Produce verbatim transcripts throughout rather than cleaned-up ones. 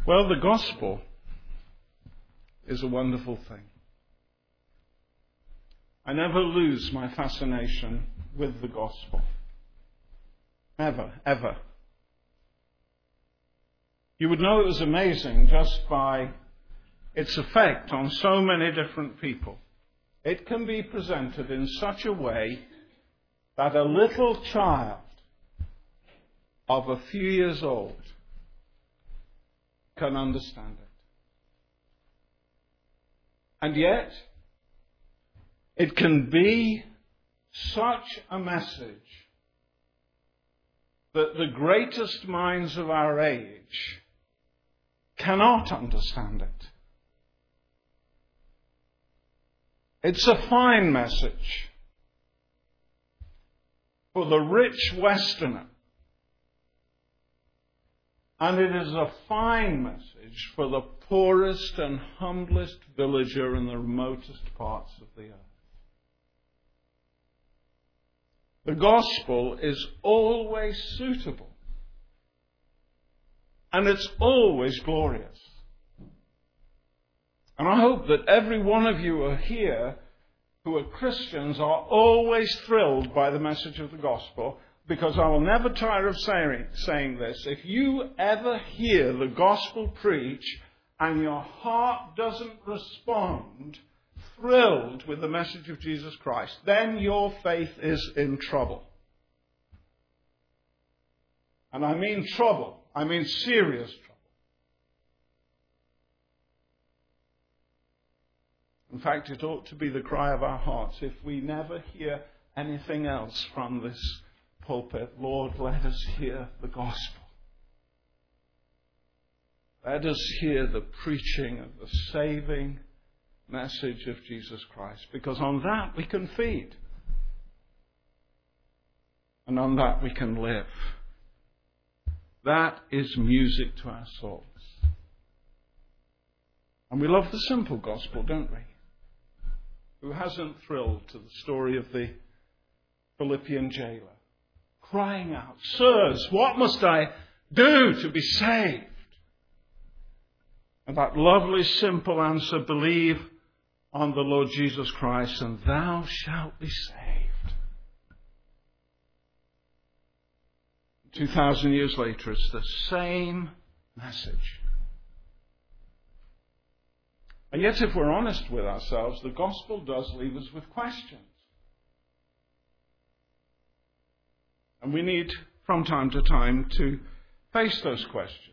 Well, the gospel is a wonderful thing. I never lose my fascination with the gospel. Never, ever. You would know it was amazing just by its effect on so many different people. It can be presented in such a way that a little child of a few years old can understand it. And yet, it can be such a message that the greatest minds of our age cannot understand it. It's a fine message for the rich Westerner. And it is a fine message for the poorest and humblest villager in the remotest parts of the earth. The gospel is always suitable. And it's always glorious. And I hope that every one of you who are here who are Christians are always thrilled by the message of the gospel, because I will never tire of saying, saying this. If you ever hear the gospel preached and your heart doesn't respond thrilled with the message of Jesus Christ, then your faith is in trouble. And I mean trouble. I mean serious trouble. In fact, it ought to be the cry of our hearts if we never hear anything else from this pulpit. Lord, let us hear the gospel. Let us hear the preaching of the saving message of Jesus Christ, because on that we can feed. And on that we can live. That is music to our souls. And we love the simple gospel, don't we? Who hasn't thrilled to the story of the Philippian jailer, crying out, "Sirs, what must I do to be saved?" And that lovely simple answer, believe on the Lord Jesus Christ and thou shalt be saved. Two thousand years later, it's the same message. And yet, if we're honest with ourselves, the gospel does leave us with questions. And we need, from time to time, to face those questions.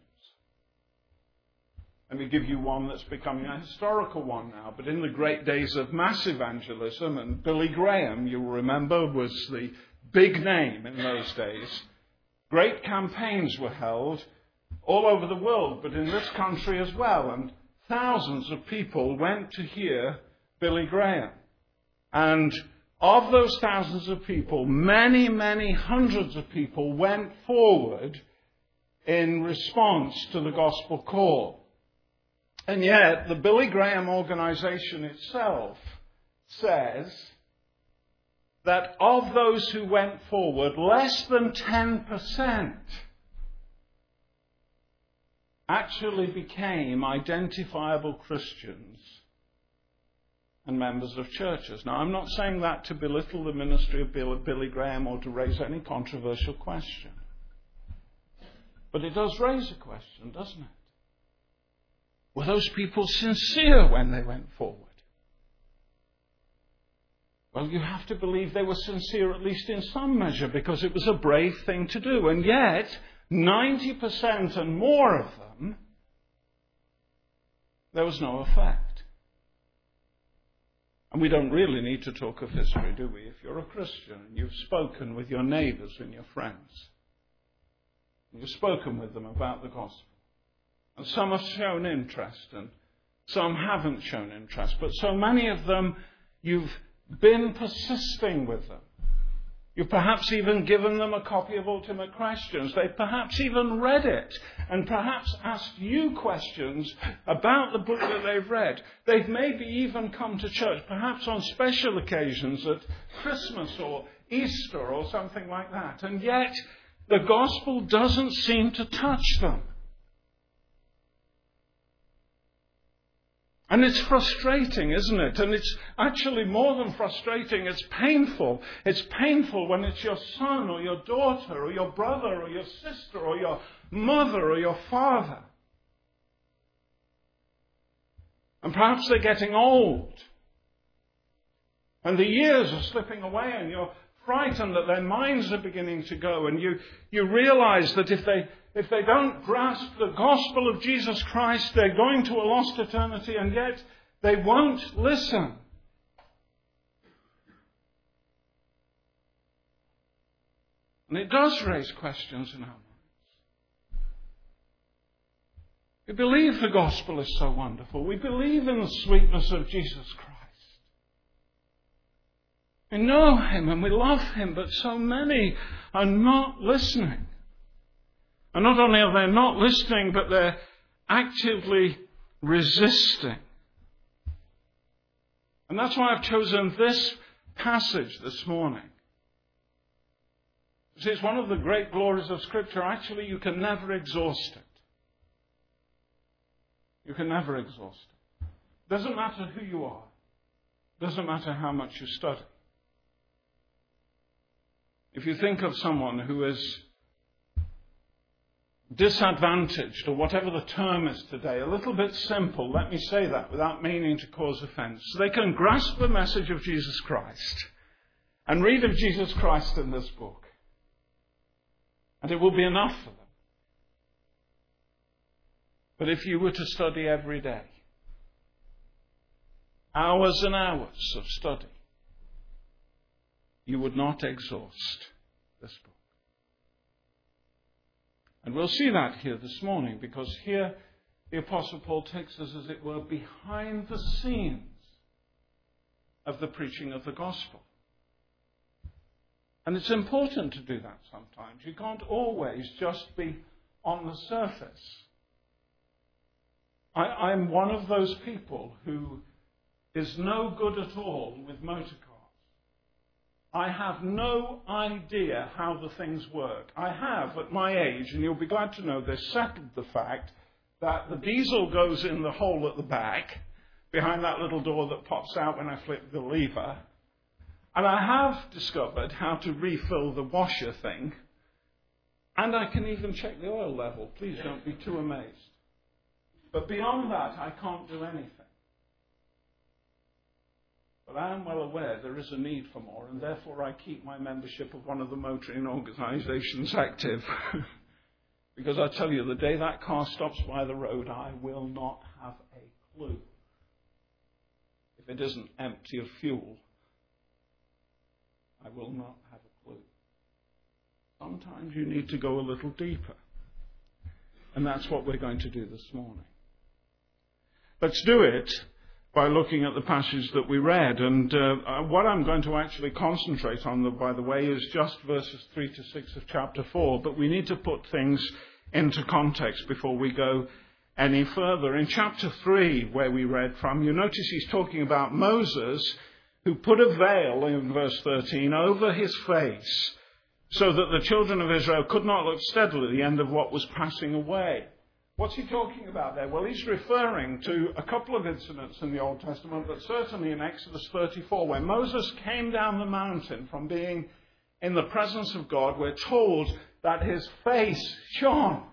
Let me give you one that's becoming a historical one now. But in the great days of mass evangelism, and Billy Graham, you'll remember, was the big name in those days, great campaigns were held all over the world, but in this country as well. And thousands of people went to hear Billy Graham. And of those thousands of people, many, many hundreds of people went forward in response to the gospel call. And yet, the Billy Graham organization itself says that of those who went forward, less than ten percent actually became identifiable Christians and members of churches. Now, I'm not saying that to belittle the ministry of Billy Graham or to raise any controversial question. But it does raise a question, doesn't it? Were those people sincere when they went forward? Well, you have to believe they were sincere at least in some measure, because it was a brave thing to do. And yet, ninety percent and more of them, there was no effect. And we don't really need to talk of history, do we? If you're a Christian and you've spoken with your neighbours and your friends, and you've spoken with them about the gospel, and some have shown interest and some haven't shown interest, but so many of them, you've been persisting with them. You've perhaps even given them a copy of Ultimate Questions. They've perhaps even read it and perhaps asked you questions about the book that they've read. They've maybe even come to church, perhaps on special occasions at Christmas or Easter or something like that. And yet, the gospel doesn't seem to touch them. And it's frustrating, isn't it? And it's actually more than frustrating, it's painful. It's painful when it's your son or your daughter or your brother or your sister or your mother or your father. And perhaps they're getting old. And the years are slipping away and you're frightened that their minds are beginning to go. And you, you realize that if they If they don't grasp the gospel of Jesus Christ, they're going to a lost eternity, and yet they won't listen. And it does raise questions in our minds. We believe the gospel is so wonderful. We believe in the sweetness of Jesus Christ. We know him and we love him, but so many are not listening. And not only are they not listening, but they're actively resisting. And that's why I've chosen this passage this morning. See, it's one of the great glories of Scripture. Actually, you can never exhaust it. You can never exhaust it. Doesn't matter who you are. Doesn't matter how much you study. If you think of someone who is disadvantaged, or whatever the term is today, a little bit simple, let me say that without meaning to cause offense. They can grasp the message of Jesus Christ and read of Jesus Christ in this book, and it will be enough for them. But if you were to study every day, hours and hours of study, you would not exhaust this book. And we'll see that here this morning, because here the Apostle Paul takes us, as it were, behind the scenes of the preaching of the gospel. And it's important to do that sometimes. You can't always just be on the surface. I, I'm one of those people who is no good at all with motor cars. I have no idea how the things work. I have, at my age, and you'll be glad to know this, settled the fact that the diesel goes in the hole at the back, behind that little door that pops out when I flip the lever. And I have discovered how to refill the washer thing. And I can even check the oil level. Please don't be too amazed. But beyond that, I can't do anything. But I am well aware there is a need for more, and therefore I keep my membership of one of the motoring organisations active. Because I tell you, the day that car stops by the road, I will not have a clue if it isn't empty of fuel. I will not have a clue. Sometimes you need to go a little deeper. And that's what we're going to do this morning. Let's do it by looking at the passage that we read. And uh, what I'm going to actually concentrate on, the, by the way, is just verses three to six of chapter four. But we need to put things into context before we go any further. In chapter three, where we read from, you notice he's talking about Moses, who put a veil, in verse thirteen, over his face, so that the children of Israel could not look steadily at the end of what was passing away. What's he talking about there? Well, he's referring to a couple of incidents in the Old Testament, but certainly in Exodus thirty-four, when Moses came down the mountain from being in the presence of God, we're told that his face shone.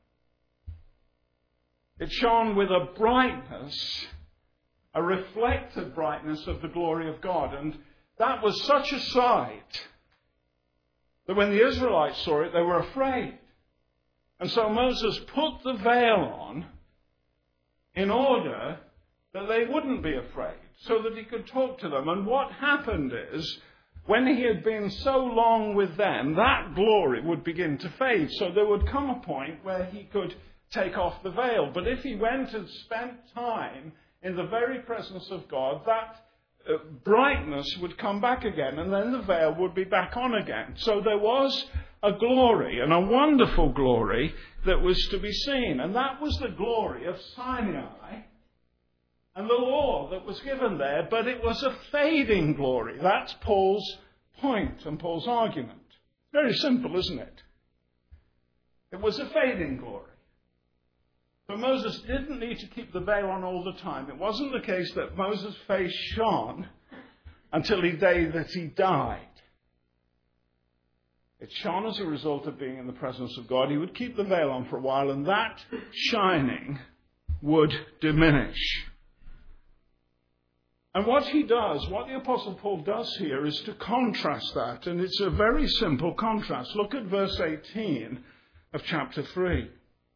It shone with a brightness, a reflected brightness of the glory of God. And that was such a sight that when the Israelites saw it, they were afraid. And so Moses put the veil on in order that they wouldn't be afraid, so that he could talk to them. And what happened is, when he had been so long with them, that glory would begin to fade. So there would come a point where he could take off the veil. But if he went and spent time in the very presence of God, that uh, brightness would come back again, and then the veil would be back on again. So there was a glory, and a wonderful glory, that was to be seen. And that was the glory of Sinai and the law that was given there, but it was a fading glory. That's Paul's point and Paul's argument. Very simple, isn't it? It was a fading glory. So So Moses didn't need to keep the veil on all the time. It wasn't the case that Moses' face shone until the day that he died. It shone as a result of being in the presence of God. He would keep the veil on for a while, and that shining would diminish. And what he does, what the Apostle Paul does here, is to contrast that. And it's a very simple contrast. Look at verse eighteen of chapter three.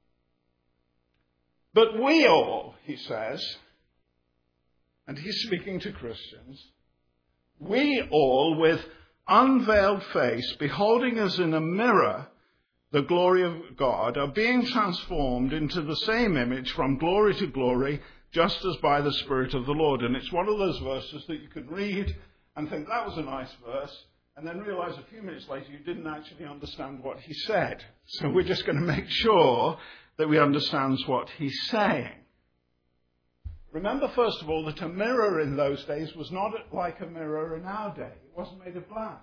But we all, he says, and he's speaking to Christians, we all with unveiled face, beholding as in a mirror the glory of God, are being transformed into the same image from glory to glory, just as by the Spirit of the Lord. And it's one of those verses that you could read and think that was a nice verse, and then realize a few minutes later you didn't actually understand what he said. So we're just going to make sure that we understand what he's saying. Remember, first of all, that a mirror in those days was not like a mirror in our day. It wasn't made of glass.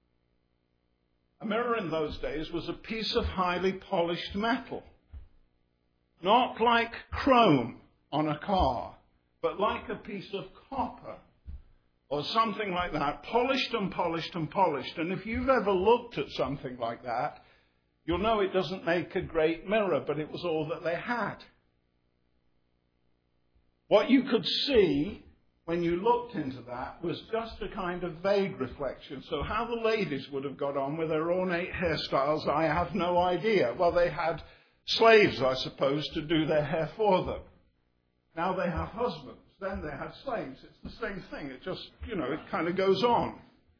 A mirror in those days was a piece of highly polished metal. Not like chrome on a car, but like a piece of copper or something like that, polished and polished and polished. And if you've ever looked at something like that, you'll know it doesn't make a great mirror, but it was all that they had. What you could see when you looked into that was just a kind of vague reflection. So how the ladies would have got on with their ornate hairstyles, I have no idea. Well, they had slaves, I suppose, to do their hair for them. Now they have husbands. Then they have slaves. It's the same thing. It just, you know, it kind of goes on.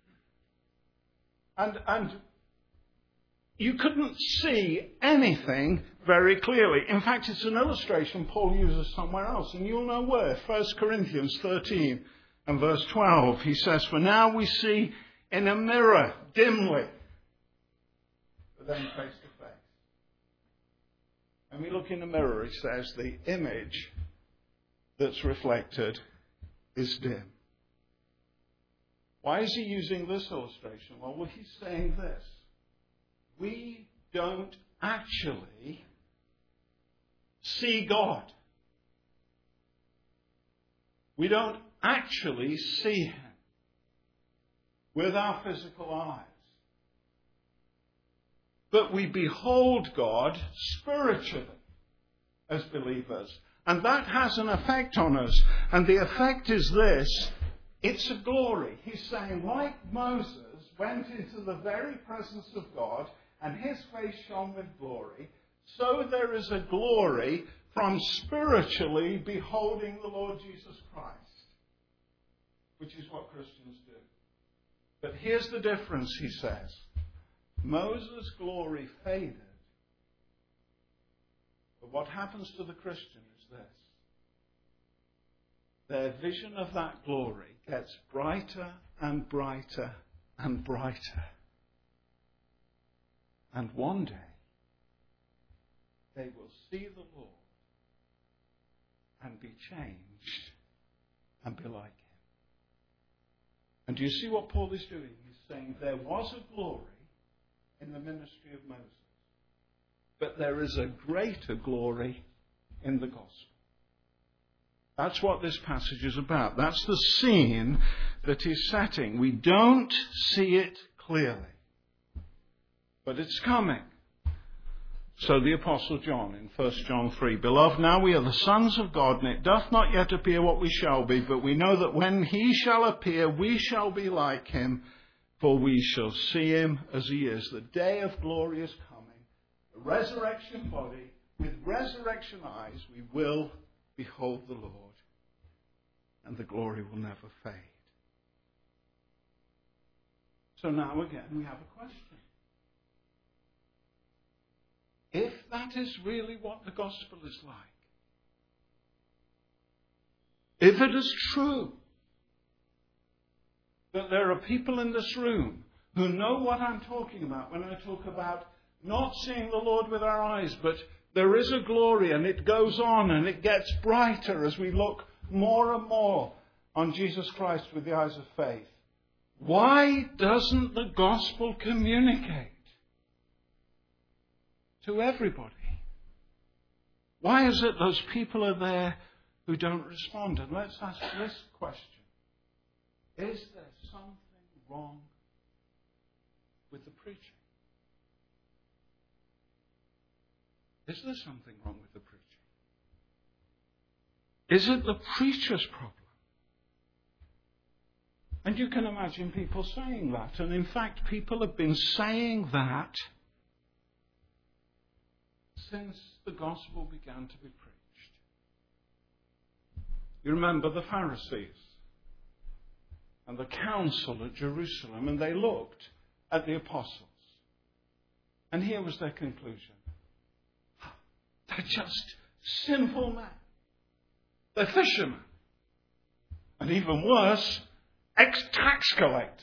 And, and you couldn't see anything very clearly. In fact, it's an illustration Paul uses somewhere else, and you'll know where. First Corinthians thirteen and verse twelve. He says, "For now we see in a mirror dimly, but then face to face." When we look in a mirror, he says, the image that's reflected is dim. Why is he using this illustration? Well, well, he's saying this. We don't actually see God. We don't actually see him with our physical eyes. But we behold God spiritually as believers. And that has an effect on us. And the effect is this. It's a glory. He's saying, like Moses went into the very presence of God and his face shone with glory, so there is a glory from spiritually beholding the Lord Jesus Christ, which is what Christians do. But here's the difference, he says. Moses' glory faded. But what happens to the Christian is this. Their vision of that glory gets brighter and brighter and brighter. And one day, they will see the Lord and be changed and be like him. And do you see what Paul is doing? He's saying there was a glory in the ministry of Moses, but there is a greater glory in the gospel. That's what this passage is about. That's the scene that he's setting. We don't see it clearly, but it's coming. So the Apostle John in First John three, "Beloved, now we are the sons of God, and it doth not yet appear what we shall be, but we know that when he shall appear, we shall be like him, for we shall see him as he is." The day of glory is coming. The resurrection body, with resurrection eyes, we will behold the Lord, and the glory will never fade. So now again, we have a question. If that is really what the gospel is like, if it is true that there are people in this room who know what I'm talking about when I talk about not seeing the Lord with our eyes, but there is a glory and it goes on and it gets brighter as we look more and more on Jesus Christ with the eyes of faith, why doesn't the gospel communicate to everybody? Why is it those people are there who don't respond? And let's ask this question. Is there something wrong with the preaching? Is there something wrong with the preaching? Is it the preacher's problem? And you can imagine people saying that. And in fact, people have been saying that since the gospel began to be preached. You remember the Pharisees and the council at Jerusalem, and they looked at the apostles. And here was their conclusion. They're just sinful men. They're fishermen. And even worse, ex-tax collectors.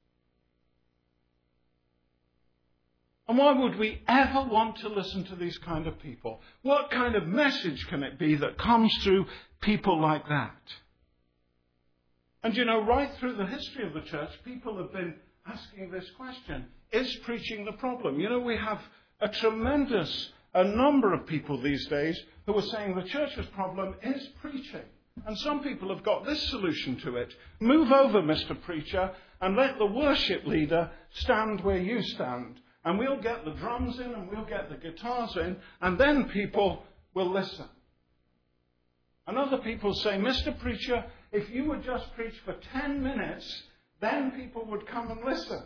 And why would we ever want to listen to these kind of people? What kind of message can it be that comes through people like that? And you know, right through the history of the church, people have been asking this question. Is preaching the problem? You know, we have a tremendous a number of people these days who are saying the church's problem is preaching. And some people have got this solution to it. Move over, Mister Preacher, and let the worship leader stand where you stand. And we'll get the drums in and we'll get the guitars in, and then people will listen. And other people say, Mister Preacher, if you would just preach for ten minutes, then people would come and listen.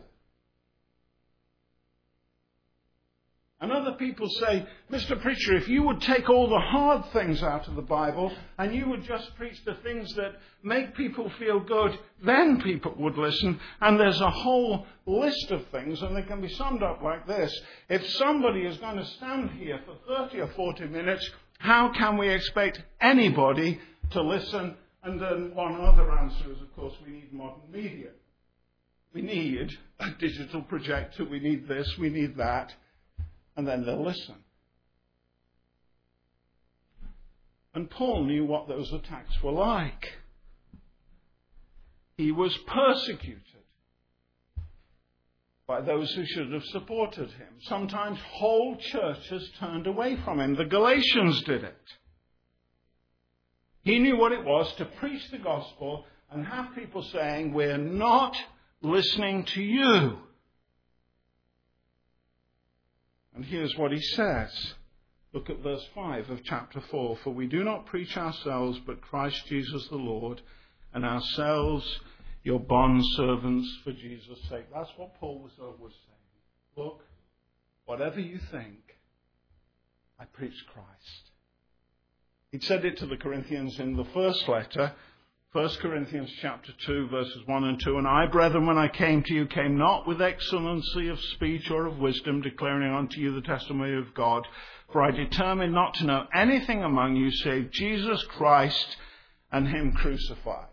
And other people say, Mister Preacher, if you would take all the hard things out of the Bible and you would just preach the things that make people feel good, then people would listen. And there's a whole list of things, and they can be summed up like this. If somebody is going to stand here for thirty or forty minutes, how can we expect anybody to listen? And then one other answer is, of course, we need modern media. We need a digital projector. We need this. We need that. And then they'll listen. And Paul knew what those attacks were like. He was persecuted by those who should have supported him. Sometimes whole churches turned away from him. The Galatians did it. He knew what it was to preach the gospel and have people saying, we're not listening to you. And here's what he says. Look at verse five of chapter four. For we do not preach ourselves, but Christ Jesus the Lord, and ourselves your bondservants for Jesus' sake. That's what Paul was, was saying. Look, whatever you think, I preach Christ. He said it to the Corinthians in the first letter, First Corinthians chapter two, verses one and two. And I, brethren, when I came to you, came not with excellency of speech or of wisdom, declaring unto you the testimony of God. For I determined not to know anything among you save Jesus Christ and him crucified.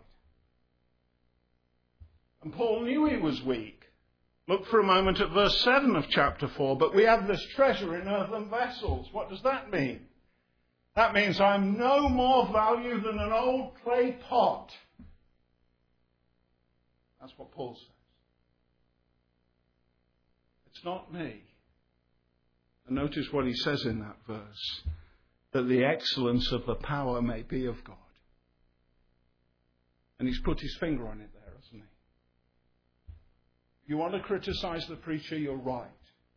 And Paul knew he was weak. Look for a moment at verse seven of chapter four. But we have this treasure in earthen vessels. What does that mean? That means I'm no more value than an old clay pot. That's what Paul says. It's not me. And notice what he says in that verse. That the excellence of the power may be of God. And he's put his finger on it there, hasn't he? If you want to criticize the preacher, you're right.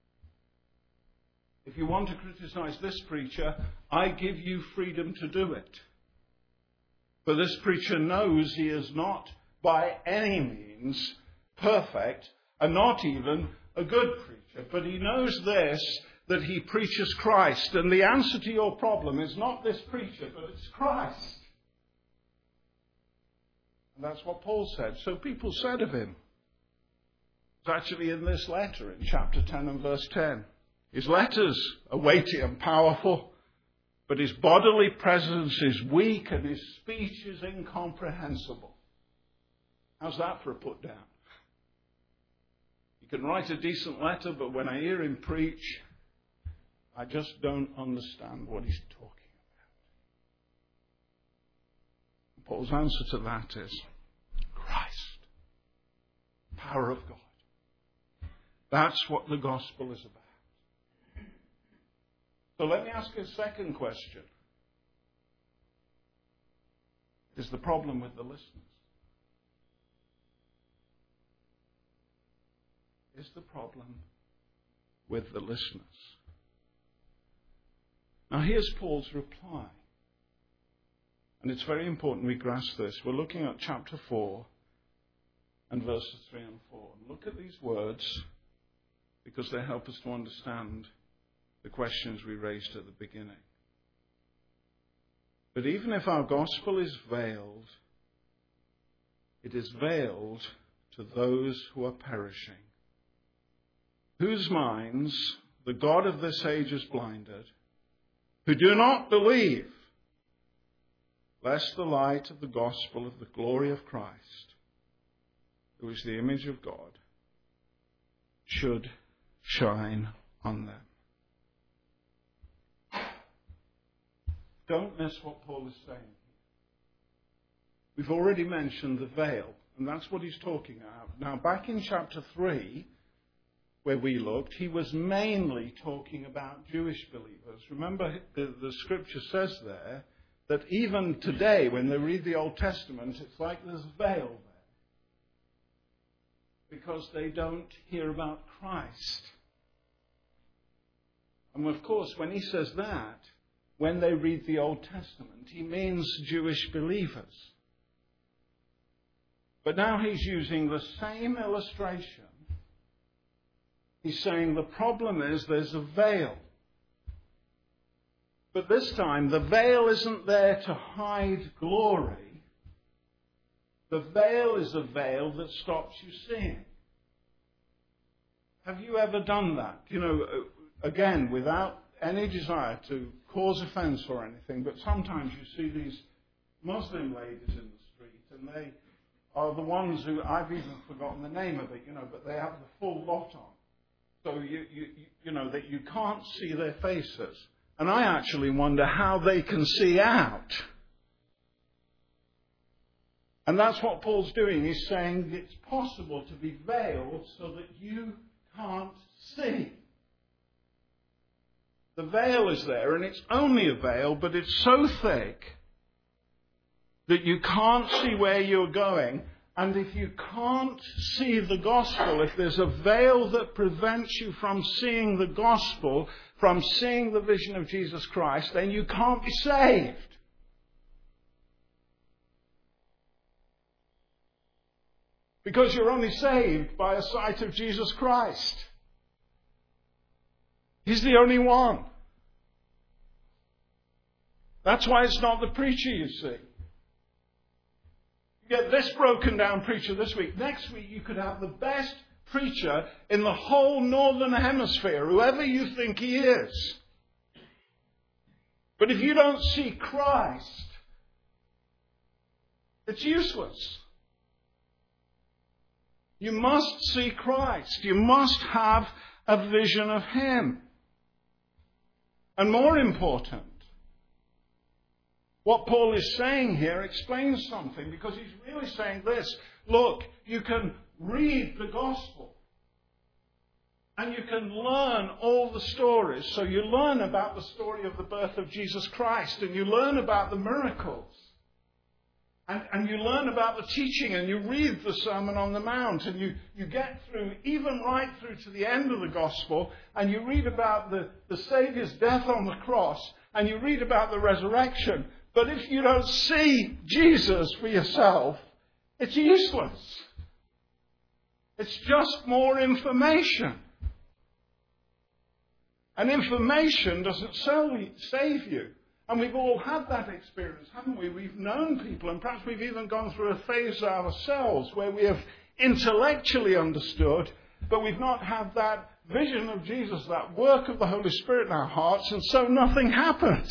If you want to criticize this preacher, I give you freedom to do it. But this preacher knows he is not by any means perfect, and not even a good preacher. But he knows this, that he preaches Christ. And the answer to your problem is not this preacher, but it's Christ. And that's what Paul said. So people said of him. It's actually in this letter in chapter ten and verse ten. His letters are weighty and powerful, but his bodily presence is weak and his speech is incomprehensible. How's that for a put down? You can write a decent letter, but when I hear him preach, I just don't understand what he's talking about. Paul's answer to that is Christ, power of God. That's what the gospel is about. So let me ask you a second question. is the problem with the listeners. Is the problem with the listeners. Now here's Paul's reply. And it's very important we grasp this. We're looking at chapter four and verses three and four. And look at these words because they help us to understand the questions we raised at the beginning. But even if our gospel is veiled, it is veiled to those who are perishing, whose minds the God of this age has blinded, who do not believe, lest the light of the gospel of the glory of Christ, who is the image of God, should shine on them. Don't miss what Paul is saying. We've already mentioned the veil, and that's what he's talking about. Now, back in chapter three, where we looked, he was mainly talking about Jewish believers. Remember, the, the scripture says there that even today, when they read the Old Testament, it's like there's a veil there. Because they don't hear about Christ. And of course, when he says that, when they read the Old Testament, he means Jewish believers. But now he's using the same illustration. He's saying the problem is there's a veil. But this time, the veil isn't there to hide glory. The veil is a veil that stops you seeing. Have you ever done that? You know, again, without any desire to cause offense or anything, but sometimes you see these Muslim ladies in the street, and they are the ones who, I've even forgotten the name of it, you know, but they have the full lot on. So, you, you, you know, that you can't see their faces. And I actually wonder how they can see out. And that's what Paul's doing. He's saying it's possible to be veiled so that you can't see. The veil is there, and it's only a veil, but it's so thick that you can't see where you're going. And if you can't see the gospel, if there's a veil that prevents you from seeing the gospel, from seeing the vision of Jesus Christ, then you can't be saved. Because you're only saved by a sight of Jesus Christ. He's the only one. That's why it's not the preacher, you see. You get this broken down preacher this week. Next week you could have the best preacher in the whole northern hemisphere, whoever you think he is. But if you don't see Christ, it's useless. You must see Christ. You must have a vision of Him. And more important, what Paul is saying here explains something, because he's really saying this. Look, you can read the gospel and you can learn all the stories. So you learn about the story of the birth of Jesus Christ, and you learn about the miracles. And, and you learn about the teaching, and you read the Sermon on the Mount, and you, you get through, even right through to the end of the gospel, and you read about the, the Saviour's death on the cross, and you read about the resurrection. But if you don't see Jesus for yourself, it's useless. It's just more information. And information doesn't save you. And we've all had that experience, haven't we? We've known people, and perhaps we've even gone through a phase ourselves where we have intellectually understood, but we've not had that vision of Jesus, that work of the Holy Spirit in our hearts, and so nothing happens.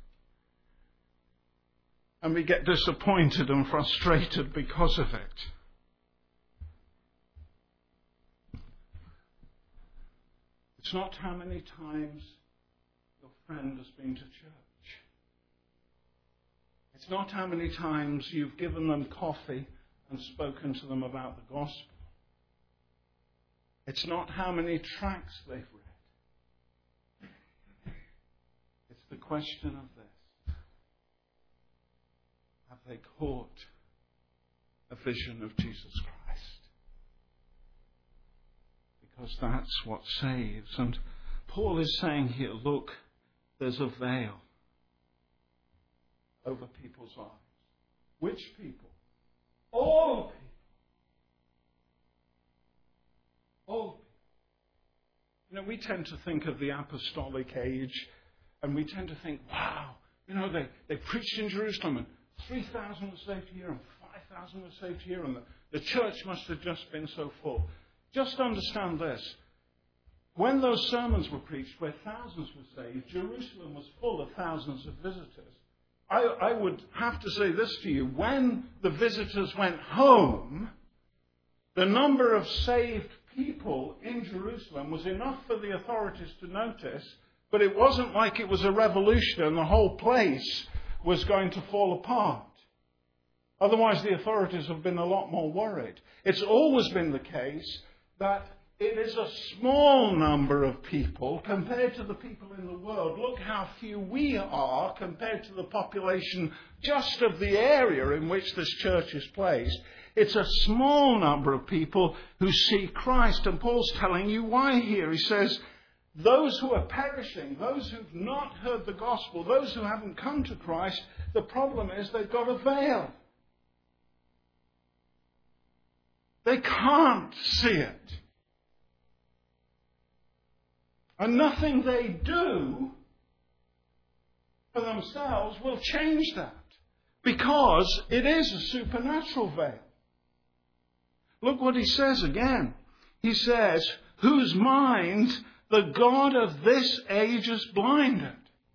And we get disappointed and frustrated because of it. It's not how many times your friend has been to church. It's not how many times you've given them coffee and spoken to them about the gospel. It's not how many tracts they've read. It's the question of this. Have they caught a vision of Jesus Christ. Because that's what saves. And Paul is saying here, look, there's a veil over people's eyes. Which people? All people. All people. You know, we tend to think of the apostolic age, and we tend to think, wow, you know, they, they preached in Jerusalem, and three thousand were saved here, and five thousand were saved here, and the, the church must have just been so full. Just understand this. When those sermons were preached, where thousands were saved, Jerusalem was full of thousands of visitors. I, I would have to say this to you. When the visitors went home, the number of saved people in Jerusalem was enough for the authorities to notice, but it wasn't like it was a revolution and the whole place was going to fall apart. Otherwise, the authorities have been a lot more worried. It's always been the case that it is a small number of people compared to the people in the world. Look how few we are compared to the population just of the area in which this church is placed. It's a small number of people who see Christ. And Paul's telling you why here. He says, those who are perishing, those who've not heard the gospel, those who haven't come to Christ, the problem is they've got a veil. They can't see it. And nothing they do for themselves will change that. Because it is a supernatural veil. Look what he says again. He says, whose minds the God of this age has blinded.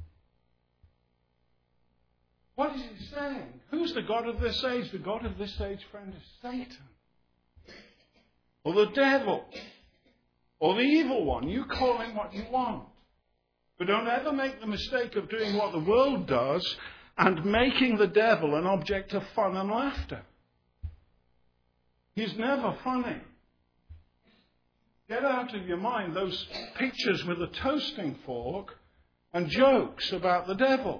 What is he saying? Who's the God of this age? The God of this age, friend, is Satan. Or the devil. Or the evil one. You call him what you want. But don't ever make the mistake of doing what the world does and making the devil an object of fun and laughter. He's never funny. Get out of your mind those pictures with a toasting fork and jokes about the devil.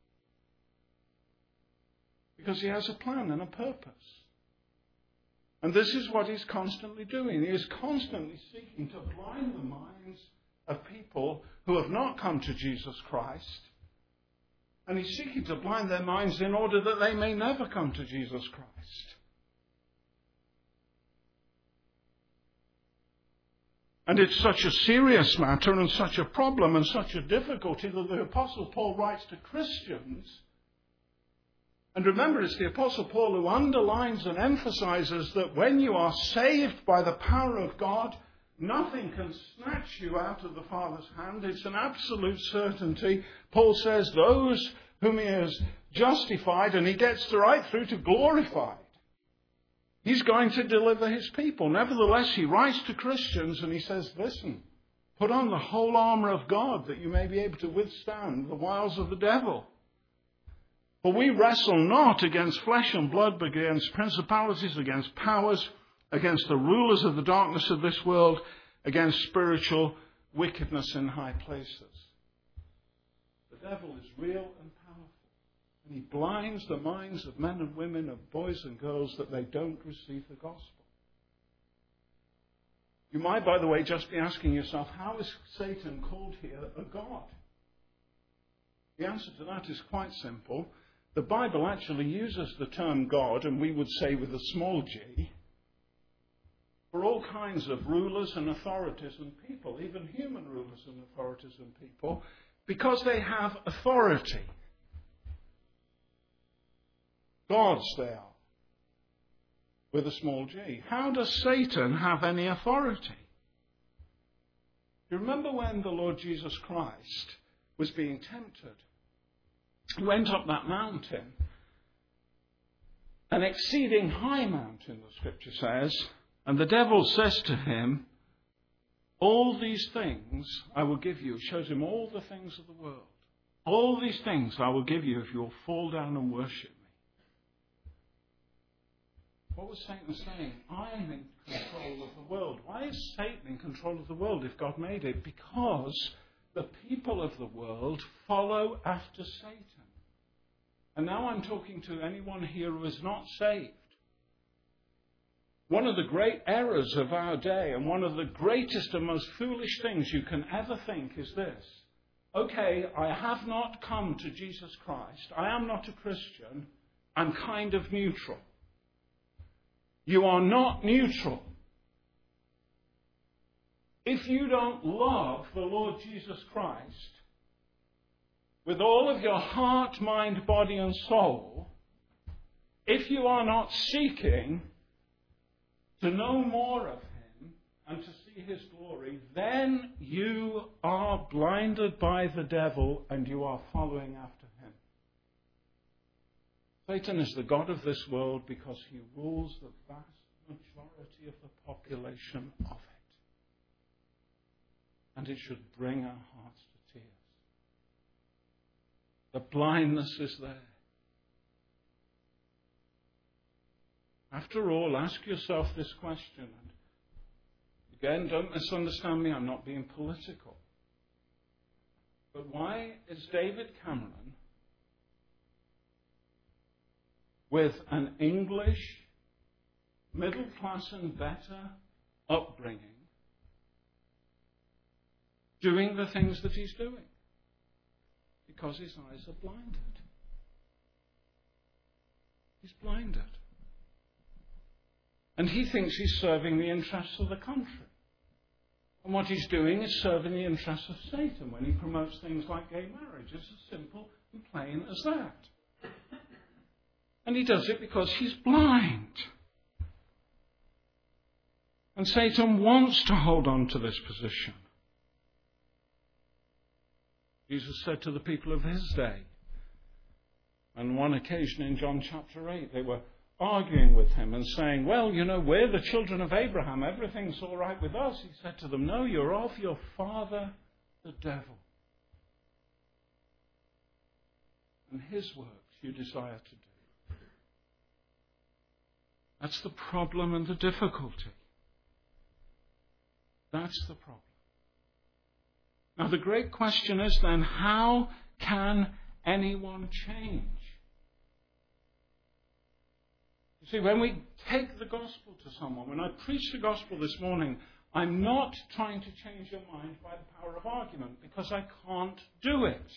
Because he has a plan and a purpose. And this is what he's constantly doing. He is constantly seeking to blind the minds of people who have not come to Jesus Christ. And he's seeking to blind their minds in order that they may never come to Jesus Christ. And it's such a serious matter and such a problem and such a difficulty that the Apostle Paul writes to Christians. And remember, it's the Apostle Paul who underlines and emphasizes that when you are saved by the power of God, nothing can snatch you out of the Father's hand. It's an absolute certainty. Paul says those whom he has justified, and he gets right through to glorified. He's going to deliver his people. Nevertheless, he writes to Christians and he says, listen, put on the whole armour of God that you may be able to withstand the wiles of the devil. For we wrestle not against flesh and blood, but against principalities, against powers, against the rulers of the darkness of this world, against spiritual wickedness in high places. The devil is real and powerful. And he blinds the minds of men and women, of boys and girls, that they don't receive the gospel. You might, by the way, just be asking yourself, how is Satan called here a god? The answer to that is quite simple. The Bible actually uses the term God, and we would say with a small g, for all kinds of rulers and authorities and people, even human rulers and authorities and people, because they have authority. Gods they are, with a small g. How does Satan have any authority? You remember when the Lord Jesus Christ was being tempted? He went up that mountain, an exceeding high mountain, the scripture says, and the devil says to him, all these things I will give you. It shows him all the things of the world. All these things I will give you if you'll fall down and worship me. What was Satan saying? I am in control of the world. Why is Satan in control of the world if God made it? Because the people of the world follow after Satan. And now I'm talking to anyone here who is not saved. One of the great errors of our day, and one of the greatest and most foolish things you can ever think, is this. Okay, I have not come to Jesus Christ. I am not a Christian. I'm kind of neutral. You are not neutral. If you don't love the Lord Jesus Christ with all of your heart, mind, body, and soul, if you are not seeking to know more of Him and to see His glory, then you are blinded by the devil and you are following after him. Satan is the god of this world because he rules the vast majority of the population of it. And it should bring our hearts to tears. The blindness is there. After all, ask yourself this question. And again, don't misunderstand me, I'm not being political. But why is David Cameron, with an English, middle class and better upbringing, doing the things that he's doing? Because his eyes are blinded. He's blinded. And he thinks he's serving the interests of the country. And what he's doing is serving the interests of Satan when he promotes things like gay marriage. It's as simple and plain as that. And he does it because he's blind. And Satan wants to hold on to this position. Jesus said to the people of his day, on one occasion in John chapter eight, they were arguing with him and saying, well, you know, we're the children of Abraham. Everything's all right with us. He said to them, no, you're of your father, the devil. And his works you desire to do. That's the problem and the difficulty. That's the problem. Now, the great question is then, how can anyone change? You see, when we take the gospel to someone, when I preach the gospel this morning, I'm not trying to change your mind by the power of argument, because I can't do it.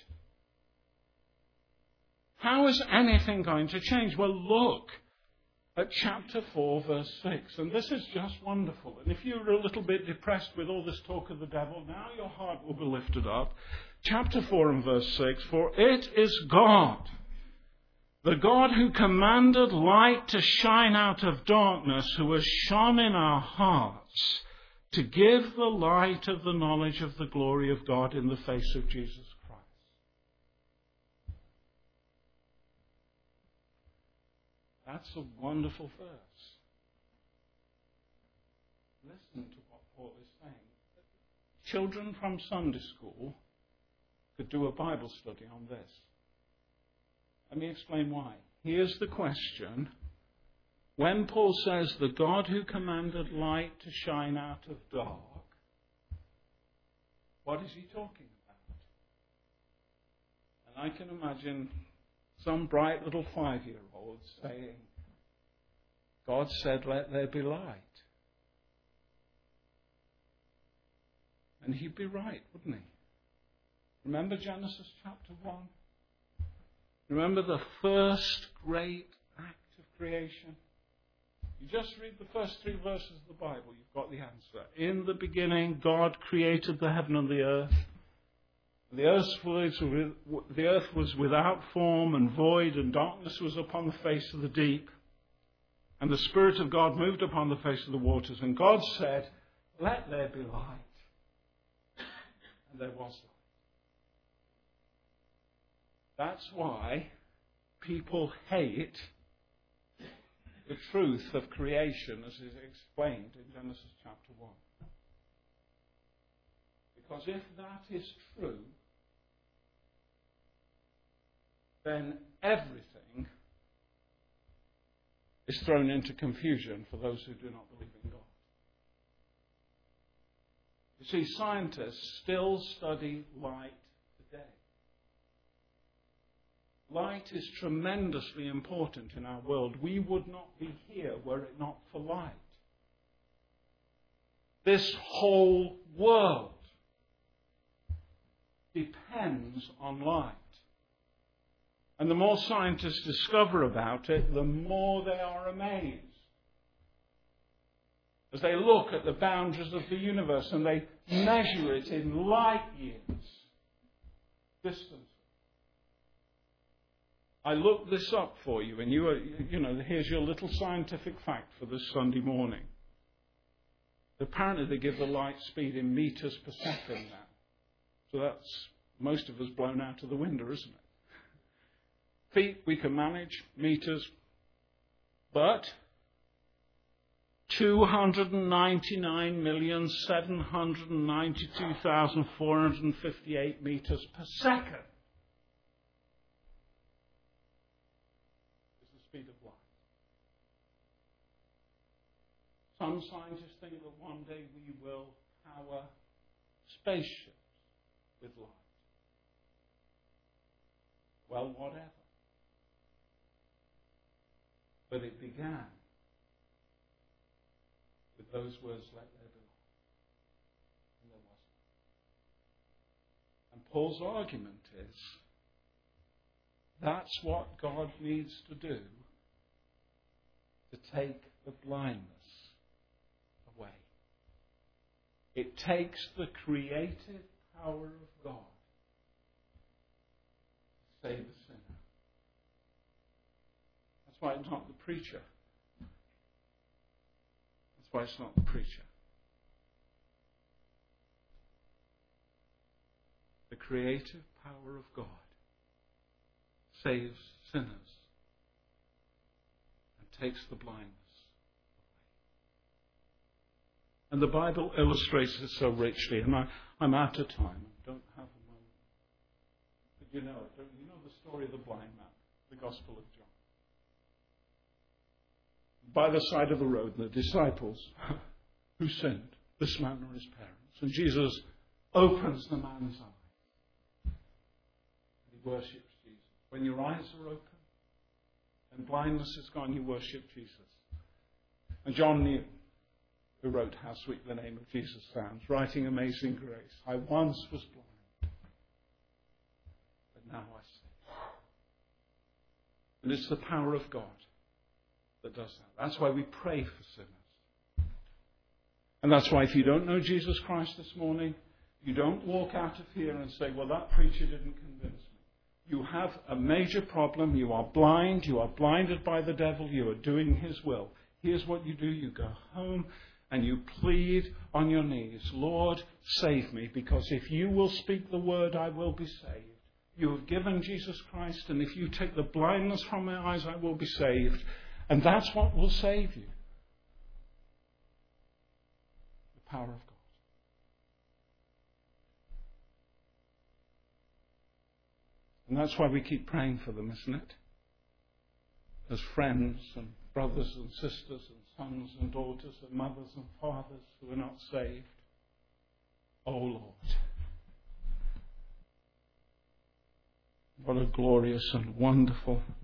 How is anything going to change? Well, look at chapter four, verse six. And this is just wonderful. And if you're a little bit depressed with all this talk of the devil, now your heart will be lifted up. Chapter four and verse six, for it is God, the God who commanded light to shine out of darkness, who has shone in our hearts to give the light of the knowledge of the glory of God in the face of Jesus Christ. That's a wonderful verse. Listen to what Paul is saying. Children from Sunday school could do a Bible study on this. Let me explain why. Here's the question. When Paul says, the God who commanded light to shine out of dark, what is he talking about? And I can imagine some bright little five-year-old saying, God said, let there be light. And he'd be right, wouldn't he? Remember Genesis chapter one? Remember the first great act of creation? You just read the first three verses of the Bible, you've got the answer. In the beginning, God created the heaven and the earth. The earth was, the earth was without form and void, and darkness was upon the face of the deep. And the Spirit of God moved upon the face of the waters. And God said, let there be light. And there was light. That's why people hate the truth of creation as is explained in Genesis chapter one. Because if that is true, then everything is thrown into confusion for those who do not believe in God. You see, scientists still study light today. Light is tremendously important in our world. We would not be here were it not for light. This whole world depends on light. And the more scientists discover about it, the more they are amazed. As they look at the boundaries of the universe and they measure it in light years, distance. I looked this up for you, and you are, you know, here's your little scientific fact for this Sunday morning. Apparently they give the light speed in meters per second now. So that's most of us blown out of the window, isn't it? Feet we can manage, meters, but two hundred ninety-nine million seven hundred ninety-two thousand four hundred fifty-eight meters per second is the speed of light. Some scientists think that one day we will power spaceships with light. Well, whatever. But it began with those words, let there be light. And there wasn't. And Paul's argument is that's what God needs to do to take the blindness away. It takes the creative power of God to save the sinner. That's why it's not the preacher. That's why it's not the preacher. The creative power of God saves sinners and takes the blindness away. And the Bible illustrates it so richly, and I, I'm out of time. I don't have a moment. But you know it, don't you? You know the story of the blind man, the Gospel of John. By the side of the road, the disciples, who sinned, this man or his parents? And Jesus opens the man's eye. And he worships Jesus. When your eyes are open and blindness is gone, you worship Jesus. And John Newton, who wrote How Sweet the Name of Jesus Sounds, writing Amazing Grace, I once was blind, but now I see. And it's the power of God that does that. That's why we pray for sinners. And that's why if you don't know Jesus Christ this morning, you don't walk out of here and say, well, that preacher didn't convince me. You have a major problem. You are blind. You are blinded by the devil. You are doing his will. Here's what you do. You go home and you plead on your knees, Lord, save me, because if you will speak the word, I will be saved. You have given Jesus Christ, and if you take the blindness from my eyes, I will be saved. And that's what will save you. The power of God. And that's why we keep praying for them, isn't it? As friends and brothers and sisters and sons and daughters and mothers and fathers who are not saved. Oh Lord. What a glorious and wonderful